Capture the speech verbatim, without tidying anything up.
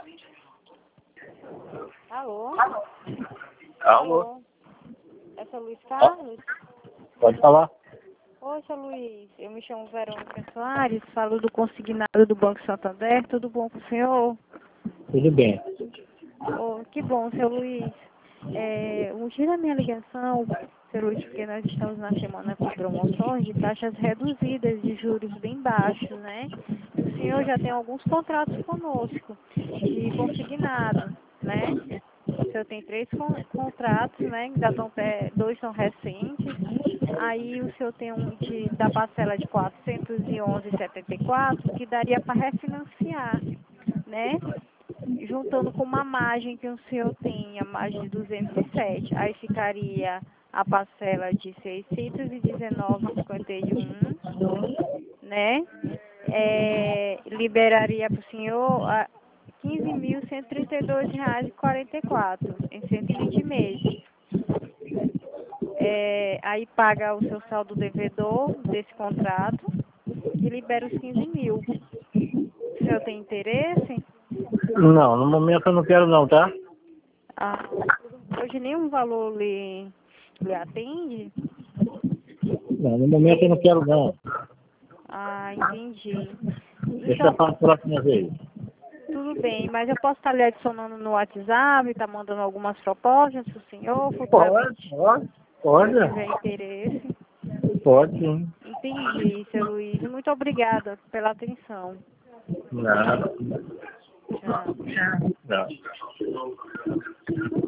Alô? Alô? É seu Luiz Carlos? Pode falar. Oi, seu Luiz. Eu me chamo Verônica Soares, falo do consignado do Banco Santander. Tudo bom com o senhor? Tudo bem. Oh, que bom, seu Luiz. É, o motivo da minha ligação, seu Luiz, porque nós estamos na semana com promoções de taxas reduzidas de juros bem baixos, né? E o senhor já tem alguns contratos conosco de consignado, né? O senhor tem três con contratos, né? Ainda estão, dois são recentes. Aí o senhor tem um de, da parcela de quatrocentos e onze vírgula setenta e quatro que daria para refinanciar, né? Juntando com uma margem que o senhor tem, a margem de duzentos e sete. Aí ficaria a parcela de seiscentos e dezenove vírgula cinquenta e um, né? É, liberaria para o senhor a quinze mil cento e trinta e dois reais e quarenta e quatro em cento e vinte meses. É, aí paga o seu saldo devedor desse contrato e libera os quinze mil. O senhor tem interesse? Não, no momento eu não quero não, tá? Ah, hoje nenhum valor lhe, lhe atende? Não, no momento eu não quero não. Ah, entendi. Deixa Então, para a próxima vez. tudo bem, mas eu posso estar lhe adicionando no WhatsApp, tá mandando algumas propostas para o senhor, Pode, futuramente, pode, se tiver pode. interesse. Pode sim. Entendi, seu Luiz. Muito obrigada pela atenção. Nada. Tchau. Não.